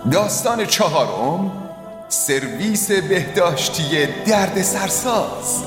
داستان چهارم، سرویس بهداشتی درد سرساز.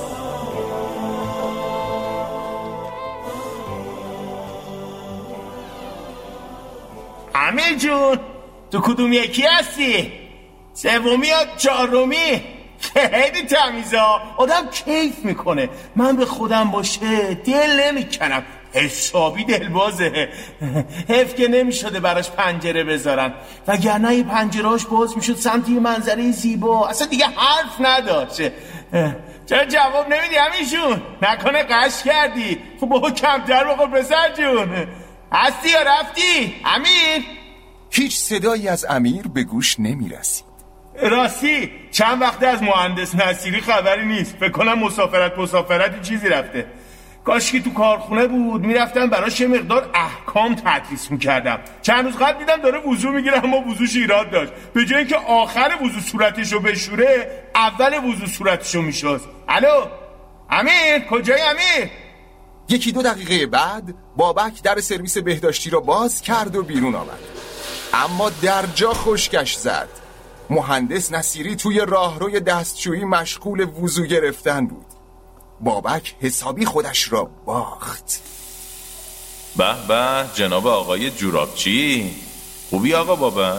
امیر جون، تو کدوم یکی هستی؟ سومی یا چهارمی؟ خیلی تمیزه، آدم کیف میکنه. من به خودم باشه دل نمیکنم، حسابی دلبازه. حیف که نمیشده براش پنجره بذارن، وگرنه این پنجرهاش باز میشد سمت یه منظره زیبا، اصلا دیگه حرف نداشته. چرا جواب نمیدی امیرشون؟ نکنه قش کردی؟ خب بابا کمتر بخور پسر جون. هستی یا رفتی امیر؟ هیچ صدایی از امیر به گوش نمیرسید. راستی چند وقته از مهندس نصیری خبری نیست. فکر کنم مسافرت چیزی رفته. کاشکی تو کارخونه بود، میرفتم براش یه مقدار احکام تدریس میکردم. چند روز قبل دیدم داره وضو میگیره، اما وضوش ایراد داشت. به جای اینکه آخر وضو صورتشو بشوره، اول وضو صورتشو میشست. الو امیر، کجایی امیر؟ 1-2 دقیقه بعد بابک در سرویس بهداشتی رو باز کرد و بیرون آمد، اما در جا خشکش زد. مهندس نصیری توی راهروی دستشویی مشغول وضو گرفتن بود. بابک حسابی خودش را باخت. به به جناب آقای جورابچی، خوبی آقا بابا؟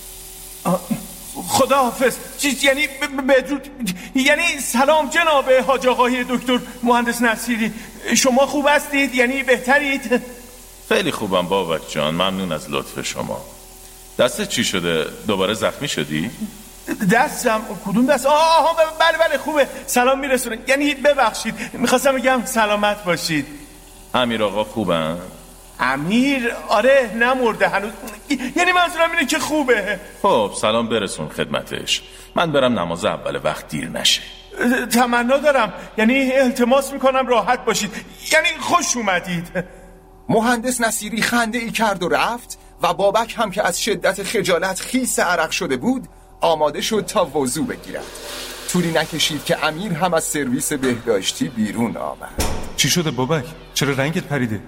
خدا حافظ. یعنی بدرود، یعنی سلام جناب حاج آقای دکتر مهندس نصیری، شما خوب هستید؟ یعنی بهترید؟ خیلی خوبم بابک جان، ممنون از لطف شما. دستت چی شده؟ دوباره زخمی شدی؟ دستم؟ کدوم دست؟ بله خوبه، سلام میرسونه. یعنی ببخشید، میخواستم بگم سلامت باشید. امیر آقا خوبن؟ امیر؟ آره، نمرده هنوز. یعنی منظورم اینه که خوبه. خب سلام برسون خدمتش، من برم نماز اول وقت دیر نشه. تمنا دارم، یعنی التماس میکنم راحت باشید، یعنی خوش اومدید. مهندس نصیری خنده ای کرد و رفت و بابک هم که از شدت خجالت خیس عرق شده بود آماده شد تا وضو بگیرد. طولی نکشید که امیر هم از سرویس بهداشتی بیرون آمد. چی شده بابک؟ چرا رنگت پریده؟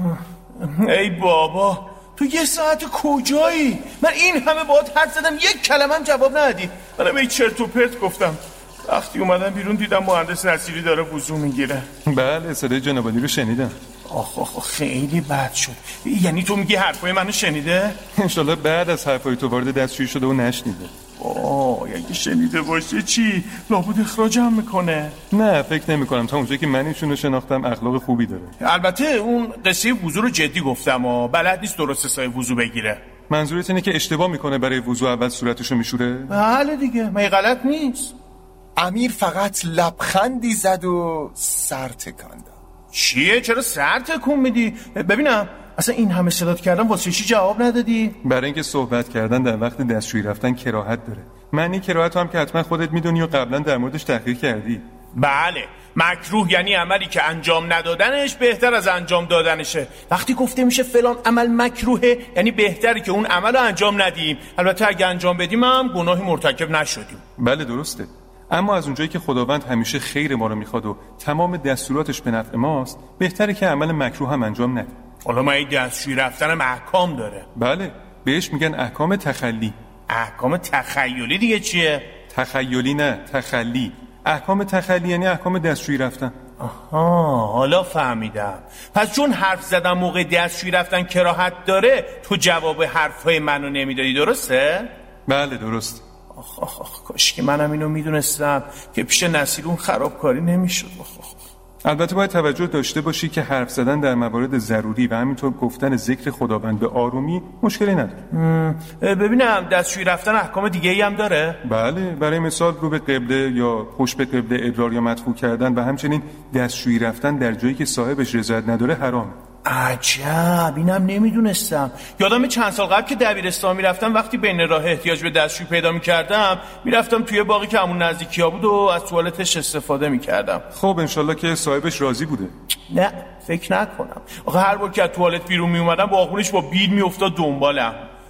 ای بابا، تو یه ساعت کجایی؟ من این همه باهات حرف زدم، یک کلمه هم جواب ندادی. منم این چرت و پرت گفتم. وقتی اومدم بیرون دیدم مهندس نصیری داره وضو میگیره. بله، صدای جناب عالی رو شنیدم. آخ خیلی بد شد. یعنی تو میگی حرفای منو شنیده؟ انشالله بعد از حرفای تو وارد دستشویی شده و نشنیده. اگه شنیده باشه چی؟ لابد اخراجم میکنه. نه فکر نمی کنم، تا اونجایی که من ایشونو شناختم اخلاق خوبی داره. البته اون قصه وضو رو جدی گفتم و بلد نیست درست سای وضو بگیره. منظورت اینه که اشتباه میکنه برای وضو اول صورتشو میشوره؟ بله دیگه، مگه غلط نیست؟ امیر فقط لبخندی زد و سر تکان داد. چیه؟ چرا سر تکون میدی؟ ببینم اصلا این همه صدات کردم واسه چی جواب ندادی؟ برای اینکه صحبت کردن در وقت دستشویی رفتن کراهت داره. معنی کراهت هم که حتما خودت میدونی و قبلا در موردش تحقیق کردی. بله، مکروه یعنی عملی که انجام ندادنش بهتر از انجام دادنشه. وقتی گفته میشه فلان عمل مکروهه، یعنی بهتره که اون عمل رو انجام ندیم. البته اگه انجام بدیم هم گناهی مرتکب نشدیم. بله درسته، اما از اونجایی که خداوند همیشه خیر ما رو میخواد و تمام دستوراتش به نفع ماست، بهتره که عمل مکروه هم انجام ندیم. حالا ما این دستشویی رفتنم احکام داره. بله، بهش میگن احکام تخلی. احکام تخیلی دیگه چیه؟ تخیلی نه، تخلی. احکام تخلی یعنی احکام دستشویی رفتن. آها، حالا فهمیدم. پس چون حرف زدن موقع دستشویی رفتن کراهت داره، تو جواب حرفای منو نمیدادی، درسته؟ بله درست. آخ کاش که منم اینو میدونستم که پیش نصیر اون خرابکاری نمیشد. البته باید توجه داشته باشی که حرف زدن در موارد ضروری و همینطور گفتن ذکر خداوند به آرومی مشکلی نداره. ببینم دستشویی رفتن احکام دیگه ای هم داره؟ بله، برای مثال رو به قبله یا پشت به قبله ادرار یا مدفوع کردن و همچنین دستشویی رفتن در جایی که صاحبش رضایت نداره حرامه. عجب، اینم نمیدونستم. یادم چند سال قبل که دبیرستان میرفتم، وقتی بین راه احتیاج به دستشویی پیدا میکردم میرفتم توی باغی که همون نزدیکی ها بود و از توالتش استفاده میکردم. خب انشالله که صاحبش راضی بوده. نه فکر نکنم. آخه هر بار که از توالت بیرون میومدم باغونش با بیل میافتاد دنبالم.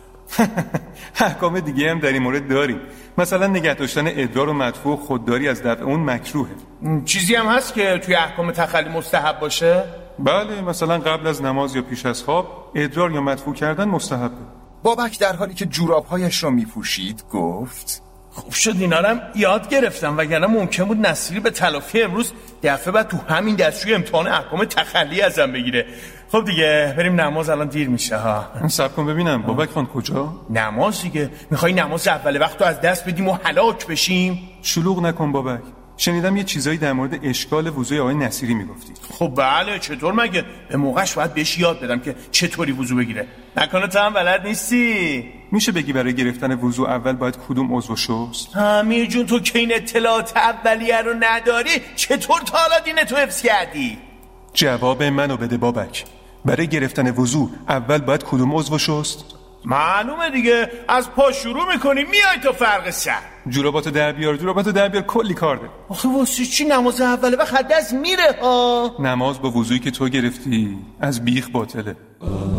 احکام دیگه هم در این مورد داریم، مثلا نگه داشتن ادرار و مدفوع و خودداری از دفع اون مکروهه. چیزی هم هست که توی احکام تخلی مستحب باشه؟ بله، مثلا قبل از نماز یا پیش از خواب ادرار یا مدفوع کردن مستحبه. بابک در حالی که جورابهایش را میپوشید گفت خوب شد اینارم یاد گرفتم وگرنه ممکن بود نصیری به تلافی امروز دفعه بعد تو همین دستشوی امتحان احکام تخلی ازم بگیره. خب دیگه بریم نماز، الان دیر میشه ها. صبر کن ببینم بابک خان کجا؟ نماز دیگه. میخوای نماز اول وقت رو از دست بدیم و هلاک بشیم؟ شلوغ نکن بابک. شنیدم یه چیزایی در مورد اشکال وضوی آقای نصیری میگفتی. خب بله، چطور مگه؟ به موقعش باید بهش یاد بدم که چطوری وضو بگیره. نکنه تو هم بلد نیستی؟ میشه بگی برای گرفتن وضو اول باید کدوم عضو شست؟ امیر جون تو که این اطلاعات اولیه رو نداری چطور تا حالا دینتو حفظ کردی؟ جواب منو بده بابک. برای گرفتن وضو اول باید کدوم عضو شست؟ معلومه دیگه، از پا شروع میکنی میای تا فرق سر. جوراباتو در بیار کلی کار ده. آخه واسه چی نماز اوله وقت دست میره ها؟ نماز با وضویی که تو گرفتی از بیخ باطله.